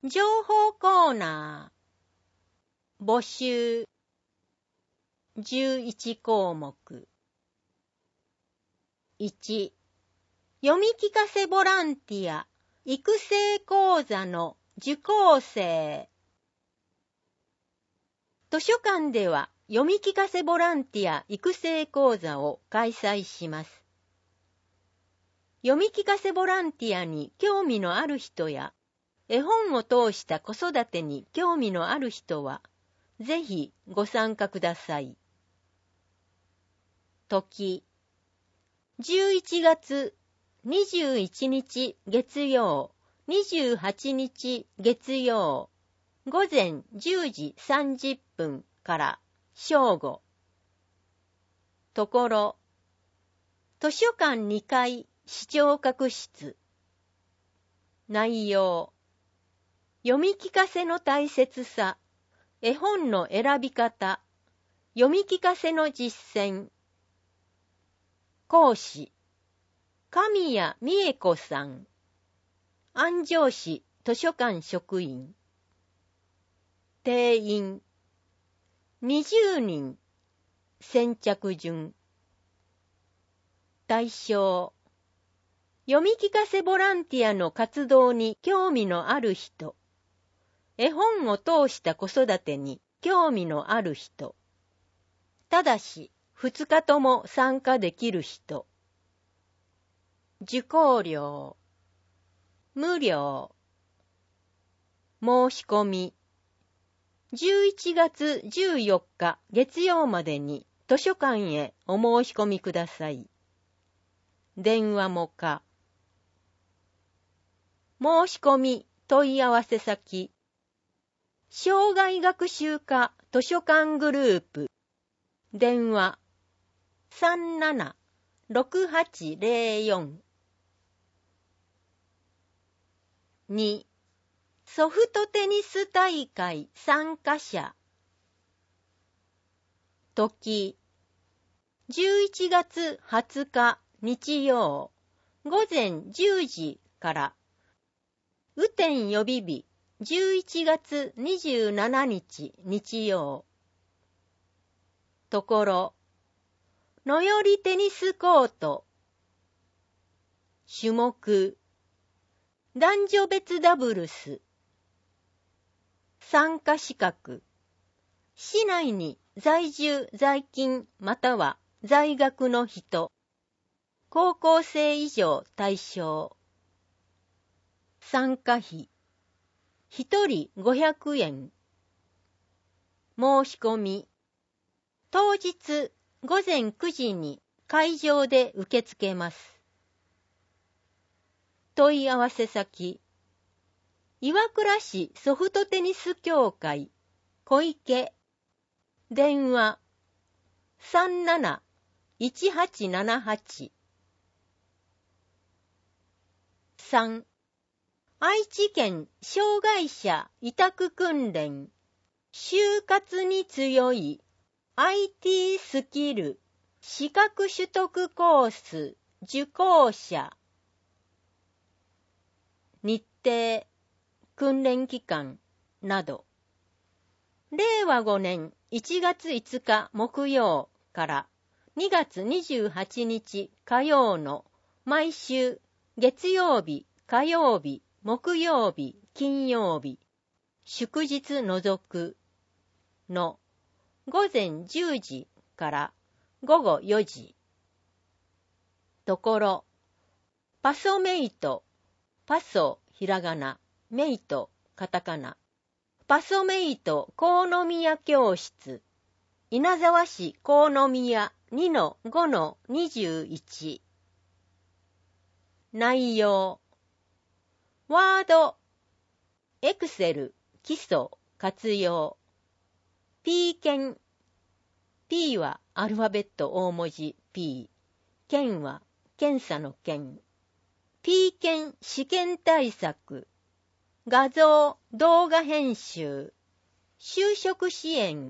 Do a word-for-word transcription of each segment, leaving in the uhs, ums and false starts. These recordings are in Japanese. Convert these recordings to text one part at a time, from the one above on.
情報コーナー募集じゅういちこうもく。いち、読み聞かせボランティア育成講座の受講生。図書館では読み聞かせボランティア育成講座を開催します。読み聞かせボランティアに興味のある人や、絵本を通した子育てに興味のある人は、ぜひご参加ください。時、じゅういちがつにじゅういちにち月曜、にじゅうはちにち月曜、午前じゅうじさんじゅっぷんから正午。ところ、図書館にかい視聴覚室。内容、読み聞かせの大切さ、絵本の選び方、読み聞かせの実践。講師、神谷美恵子さん。安城市図書館職員。定員、にじゅうにん。先着順。対象、読み聞かせボランティアの活動に興味のある人。絵本を通した子育てに興味のある人。ただし、二日とも参加できる人。受講料、無料。申し込み、じゅういちがつじゅうよっか月曜までに図書館へお申し込みください。電話もか。申し込み問い合わせ先、障害学習課図書館グループ、電話 さんななろくはちゼロよん。に、ソフトテニス大会参加者。時、じゅういちがつはつか日曜、午前じゅうじから雨天予備日じゅういちがつにじゅうしちにち日曜。ところ、のよりテニスコート。種目、男女別ダブルス。参加資格、市内に在住在勤または在学の人。高校生以上対象。参加費、ひとりごひゃくえん。申し込み、当日午前くじに会場で受け付けます。問い合わせ先、岩倉市ソフトテニス協会小池、電話 さんなないちはちななはち。さん、愛知県障害者委託訓練、就活に強い アイティー スキル資格取得コース受講者。日程、訓練期間など。れいわごねんいちがついつか木曜からにがつにじゅうはちにち火曜の毎週月曜日、火曜日、木曜日、金曜日、祝日除くの午前じゅうじからごごよじ。ところ、パソメイト、パソひらがな、メイトカタカナ、パソメイト鴻宮教室、稲沢市鴻宮 にのごのにじゅういち。内容、ワード、エクセル、基礎、活用。P 検、P はアルファベット大文字 P、検は検査の検。P 検試験対策、画像、動画編集、就職支援。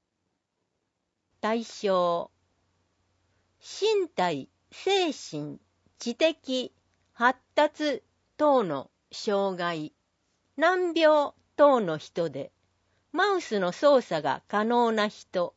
対象、身体、精神、知的、発達等の障害。 難病等の人で、マウスの操作が可能な人。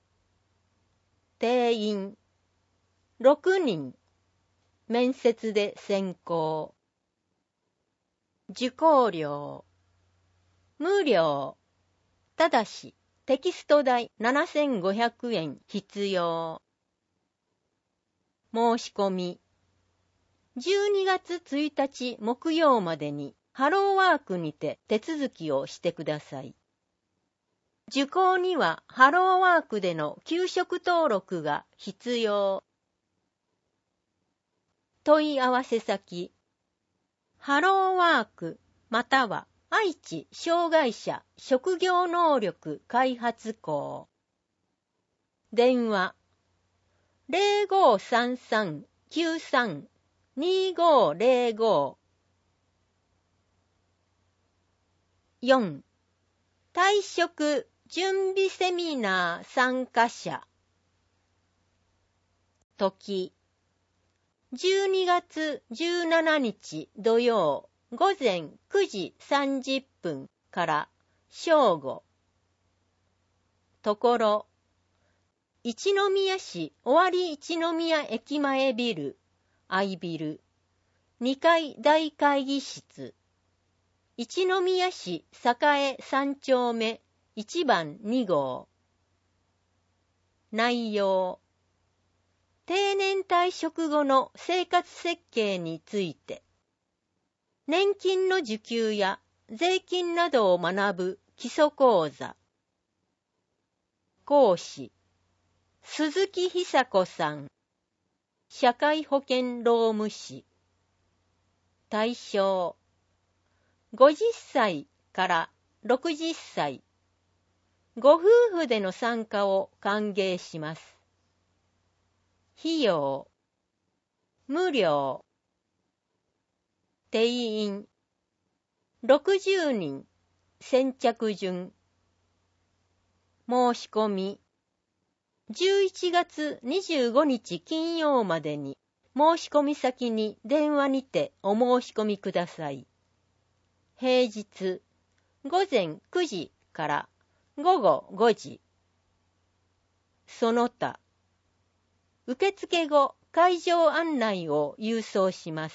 定員ろくにん。面接で選考。受講料無料。ただし、テキスト代ななせんごひゃくえん必要。申し込み。じゅうにがつついたち木曜までにハローワークにて手続きをしてください。受講にはハローワークでの給食登録が必要。問い合わせ先。ハローワークまたは愛知障害者職業能力開発校。電話 ゼロごさんさんきゅうさんにごゼロご。よん. 退職準備セミナー参加者。時じゅうにがつじゅうしちにち土曜午前くじさんじゅっぷんから正午。ところ一宮市尾張一宮駅前ビル I ビルにかい大会議室一宮市栄さん丁目いちばんに号。内容定年退職後の生活設計について、年金の受給や税金などを学ぶ基礎講座。講師鈴木久子さん、社会保険労務士。対象ごじゅっさいからろくじゅっさい。ご夫婦での参加を歓迎します。費用無料。定員ろくじゅうにん。先着順。申し込みじゅういちがつにじゅうごにち金曜までに申し込み先に電話にてお申し込みください。平日ごぜんくじからごごごじ。その他受付後会場案内を郵送します。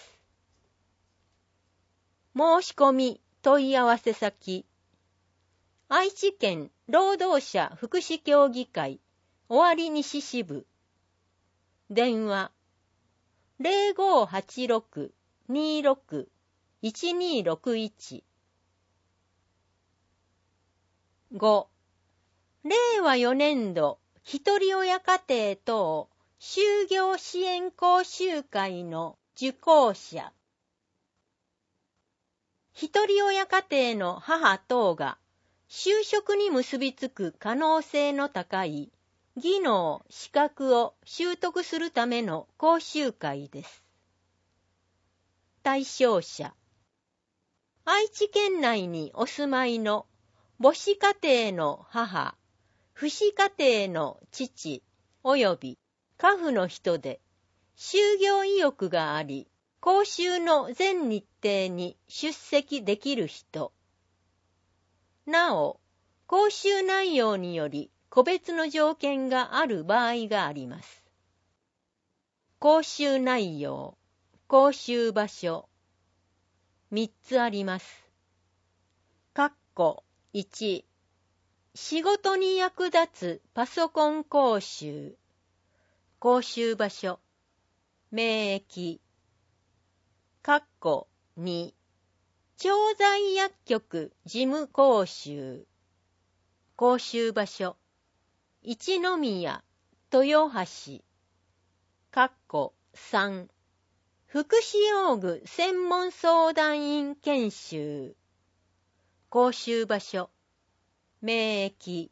申し込み問い合わせ先愛知県労働者福祉協議会尾張西支部。電話 ゼロごはちろく にろく いちにろくいち。ご. 令和よねんどひとり親家庭等就業支援講習会の受講者。ひとり親家庭の母等が就職に結びつく可能性の高い技能・資格を習得するための講習会です。対象者愛知県内にお住まいの母子家庭の母、父子家庭の父および家父の人で就業意欲があり、講習の全日程に出席できる人。なお、講習内容により個別の条件がある場合があります。講習内容、講習場所、みっつあります。括弧いち、仕事に役立つパソコン講習。講習場所、名駅。括弧に、調剤薬局事務講習。講習場所、一宮、豊橋。括弧さん、福祉用具専門相談員研修。講習場所、名駅。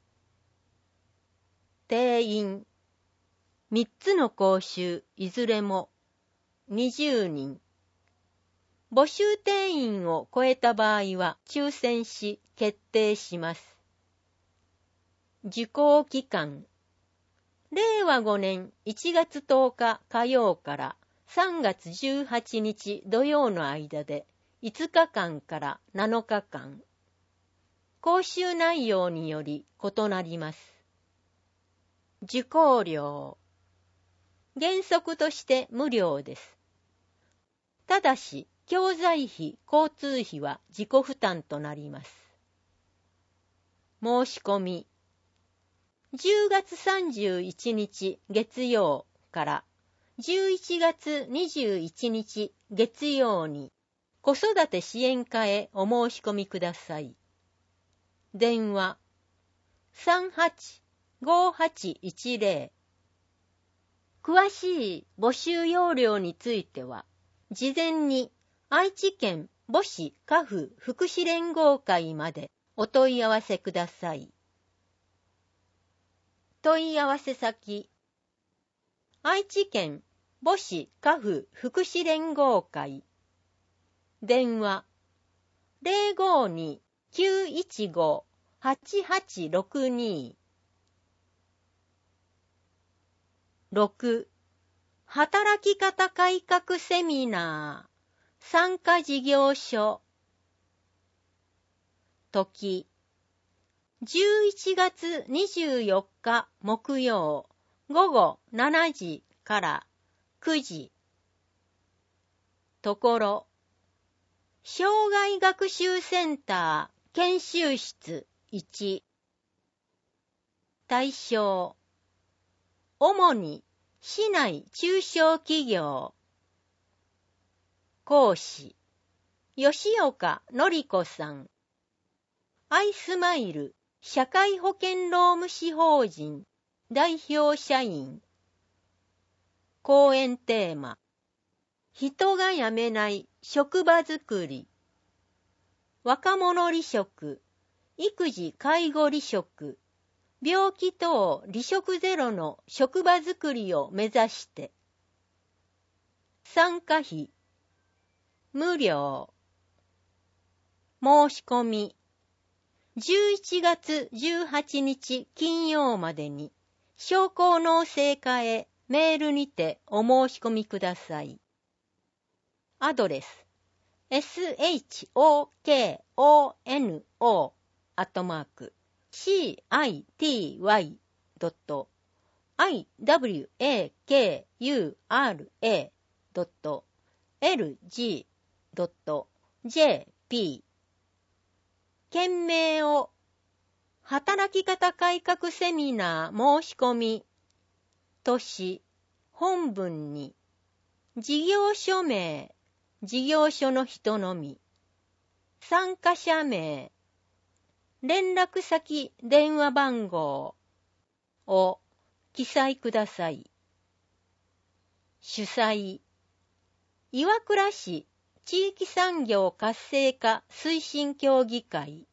定員、みっつの講習いずれもにじゅうにん。募集定員を超えた場合は抽選し決定します。受講期間、れいわごねんいちがつとおか火曜からさんがつじゅうはちにち土曜の間でいつかかんからなのかかん。講習内容により異なります。受講料。原則として無料です。ただし、教材費、交通費は自己負担となります。申し込み。じゅうがつさんじゅういちにち月曜からじゅういちがつにじゅういちにち月曜に子育て支援課へお申し込みください。電話 さんはちごはちいちゼロ。詳しい募集要領については、事前に愛知県母子家父福祉連合会までお問い合わせください。問い合わせ先、愛知県母子家父福祉連合会。電話 ゼロごに きゅういちご はちはちろくに。ろく. 働き方改革セミナー参加事業所。時じゅういちがつにじゅうよっか木曜ごごしちじからくじ。ところ障害学習センター研修室いち。対象主に市内中小企業。講師吉岡典子さん。アイスマイル社会保険労務士法人代表社員。講演テーマ、人が辞めない職場づくり。若者離職、育児介護離職、病気等離職ゼロの職場づくりを目指して。参加費、無料。申し込み、じゅういちがつじゅうはちにち金曜までに、商工農政課へメールにてお申し込みください。アドレス、エスエイチオーケーオーエヌオー アットマーク シーアイティーワイ ドット アイダブリューエーケーユーアールエー ドット エルジー ドット ジェーピー。件名を働き方改革セミナー申し込みとし、本文に事業所名、事業所の人のみ、参加者名、連絡先電話番号を記載ください。主催、岩倉市地域産業活性化推進協議会。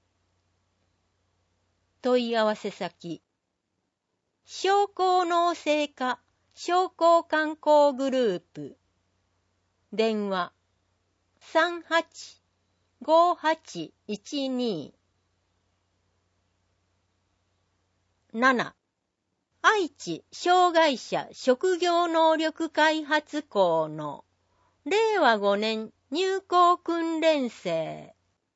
問い合わせ先、商工農政課商工観光グループ。電話さんはちごはちいちに。なな. 愛知障害者職業能力開発校のれいわごねん入校訓練生。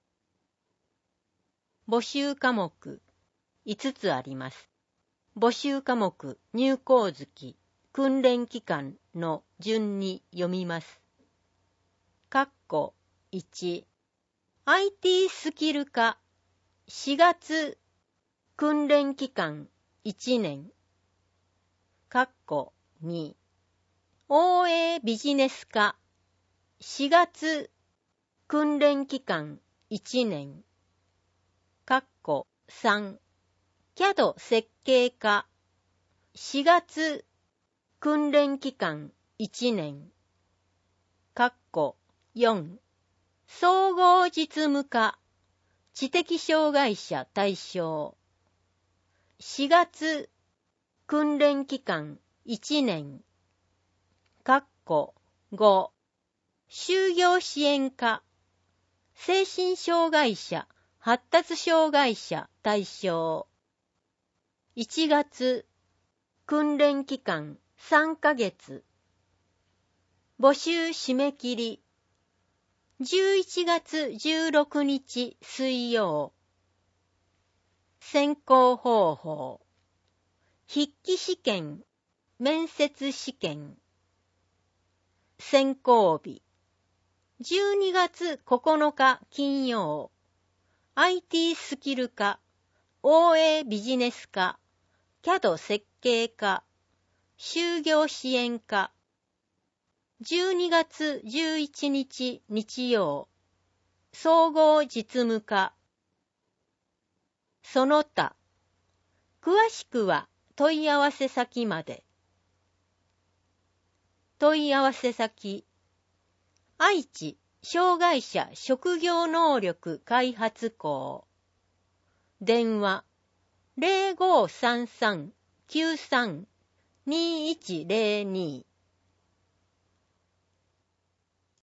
募集科目いつつあります。募集科目入校月訓練期間の順に読みます。括弧いち、アイティー スキル科しがつ訓練期間いちねん。括弧に、オーエー ビジネス科しがつ訓練期間いちねん。括弧さん、キャッド 設計科しがつ訓練期間いちねん。括弧よん、総合実務科知的障害者対象しがつ訓練期間いちねん。括弧ご、就業支援課精神障害者発達障害者対象いちがつ訓練期間さんかげつ。募集締め切りじゅういちがつじゅうろくにち水曜。選考方法。筆記試験、面接試験。選考日。じゅうにがつここのか金曜。アイティー スキル科、オーエー ビジネス科、キャド 設計科、就業支援科。じゅうにがつじゅういちにち日曜。総合実務科。その他。詳しくは問い合わせ先まで。問い合わせ先。愛知障害者職業能力開発校。電話 ゼロごーさんさんきゅうさんにーいちゼロに